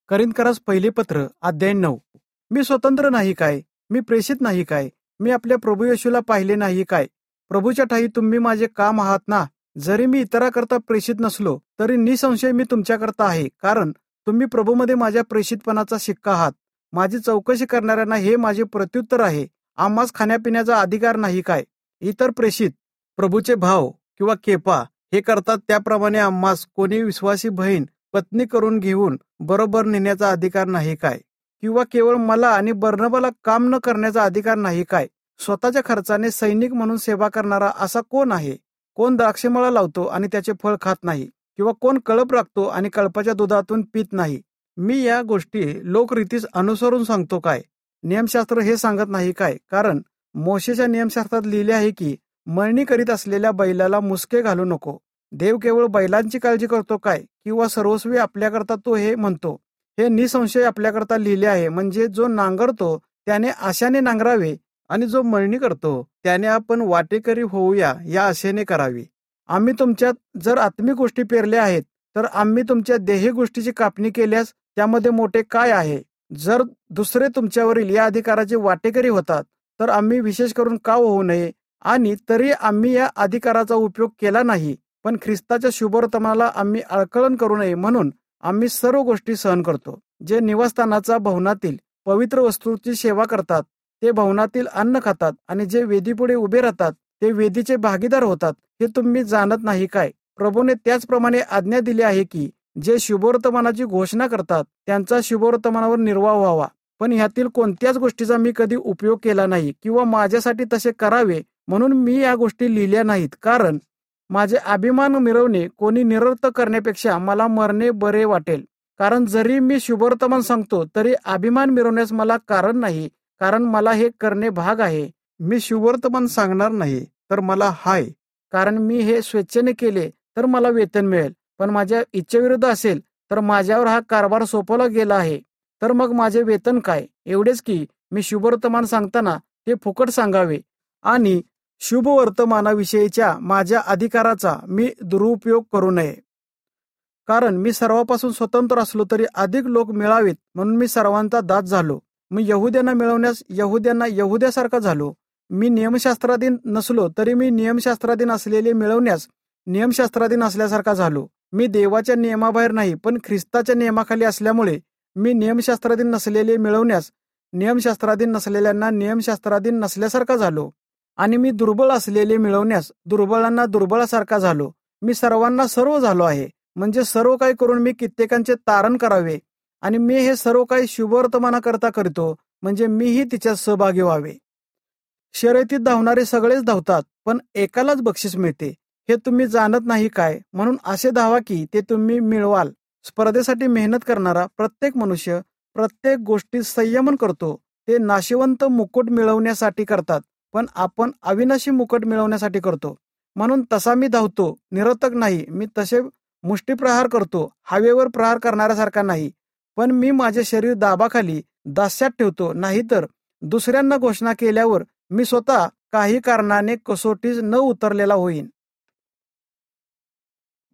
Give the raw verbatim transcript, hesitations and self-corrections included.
करिन्थकरास पहिले पत्र अध्याय नऊ. मी स्वतंत्र नाही काय? मी प्रेषित नाही काय? मी आपल्या प्रभू येशूला पाहिले नाही काय? प्रभूच्या ठाई तुम्ही माझे काम आहात ना? जरी मी इतराकरता प्रेषित नसलो तरी निसंशय मी तुमच्याकरता आहे, कारण तुम्ही प्रभूमध्ये माझ्या प्रेषितपणाचा शिक्का आहात. माझी चौकशी करणाऱ्यांना हे माझे प्रत्युत्तर आहे, आम्हास खाण्यापिण्याचा अधिकार नाही काय? इतर प्रेषित प्रभूचे भाव किंवा केफा हे करतात त्याप्रमाणे आम्हास कोणी विश्वासी बहीण पत्नी करून घेऊन बरोबर नेण्याचा अधिकार नाही काय? किंवा केवळ मला आणि बर्नबाला काम न करण्याचा अधिकार नाही काय? स्वतःच्या खर्चाने सैनिक म्हणून सेवा करणारा असा कोण आहे? कोण द्राक्षमळा लावतो आणि त्याचे फळ खात नाही, किंवा कोण कळप राखतो आणि कळपाच्या दुधातून पित नाही? मी या गोष्टी लोकरीतीस अनुसरून सांगतो काय? नियमशास्त्र हे सांगत नाही काय? कारण मोशेच्या नियमशास्त्रात लिहिले आहे की मळणी करीत असलेल्या बैलाला मुसके घालू नको. देव केवळ बैलांची काळजी करतो काय? किंवा सर्वस्वी आपल्याकरता तो हे म्हणतो? हे निसंशय आपल्याकरता लिहिले आहे, म्हणजे जो नांगरतो त्याने आशाने नांगरावे आणि जो मळणी करतो त्याने आपण वाटेकरी होऊया या आशेने करावी. आम्ही तुमच्यात जर आत्मिक गोष्टी पेरल्या आहेत तर आम्ही तुमच्या देही गोष्टीची कापणी केल्यास त्यामध्ये मोठे काय आहे? जर दुसरे तुमच्यावरील या अधिकाराचे वाटेकरी होतात तर आम्ही विशेष करून का होऊ नये? आणि तरी आम्ही या अधिकाराचा उपयोग केला नाही, पण ख्रिस्ताच्या शुभवर्तमानाला आम्ही अळकळण करू नये म्हणून आम्ही सर्व गोष्टी सहन करतो. जे निवासस्थानाचा भवनातील पवित्र वस्तूची सेवा करतात ते भवनातील अन्न खातात, आणि जे वेदीपुढे उभे राहतात ते वेदीचे भागीदार होतात. हे तुम्ही जाणत नाही काय? प्रभूने त्याचप्रमाणे आज्ञा दिली आहे की जे शुभवर्तमानाची घोषणा करतात त्यांचा शुभवर्तमानावर निर्वाह व्हावा. पण ह्यातील कोणत्याच गोष्टीचा मी कधी उपयोग केला नाही, किंवा माझ्यासाठी तसे करावे म्हणून मी या गोष्टी लिहिल्या नाहीत. कारण माझे अभिमान मिरवणे कोणी निरर्थक करण्यापेक्षा मला मरणे बरे वाटेल. कारण जरी मी शुभवर्तमान सांगतो तरी अभिमान मिरवण्यास मला कारण नाही, कारण मला हे करणे भाग आहे. मी शुभवर्तमान सांगणार नाही तर मला हाय, कारण मी हे स्वेच्छेने केले तर मला वेतन मिळेल. पण माझ्या इच्छेविरुद्ध असेल तर माझ्यावर हा कारभार सोपवला गेला आहे, तर मग माझे वेतन काय? एवढेच की मी शुभवर्तमान सांगताना ते फुकट सांगावे आणि शुभवर्तमानाविषयीच्या माझ्या अधिकाराचा मी दुरुपयोग करू नये. कारण मी सर्वांपासून स्वतंत्र असलो तरी अधिक लोक मिळावेत म्हणून मी सर्वांचा दास झालो. मी यहुद्यांना मिळवण्यास यहुद्यांना यहुद्यासारखा झालो. मी नियमशास्त्राधीन नसलो तरी मी नियमशास्त्राधीन असलेले मिळवण्यास नियमशास्त्राधीन असल्यासारखा झालो. मी देवाच्या नियमाबाहेर नाही पण ख्रिस्ताच्या नियमाखाली असल्यामुळे मी नियमशास्त्राधीन नसलेले मिळवण्यास नियमशास्त्राधीन नसलेल्यांना नियमशास्त्राधीन नसल्यासारखा झालो. आणि मी दुर्बळ असलेले मिळवण्यास दुर्बळांना दुर्बळासारखा झालो. मी सर्वांना सर्व झालो आहे, म्हणजे सर्व काही करून मी कित्येकांचे तारण करावे. आणि मी हे सर्व काही शुभवर्तमानाकरता करतो, म्हणजे मीही तिच्यात सहभागी व्हावे. शर्यतीत धावणारे सगळेच धावतात, पण एकालाच बक्षीस मिळते. हे तुम्ही जाणत नाही काय? म्हणून असे धावा की ते तुम्ही मिळवाल. स्पर्धेसाठी मेहनत करणारा प्रत्येक मनुष्य प्रत्येक गोष्टीत संयमन करतो. ते नाशिवंत मुकुट मिळवण्यासाठी करतात, पण आपण अविनाशी मुकुट मिळवण्यासाठी करतो. म्हणून तसा मी धावतो, निरर्थक नाही. मी तसे मुष्टीप्रहार करतो, हवेवर प्रहार करणाऱ्यासारखा नाही. पण मी माझे शरीर दाबाखाली दास्यात ठेवतो, नाहीतर दुसऱ्यांना घोषणा केल्यावर मी स्वतः काही कारणाने कसोटीस न उतरलेला होईन.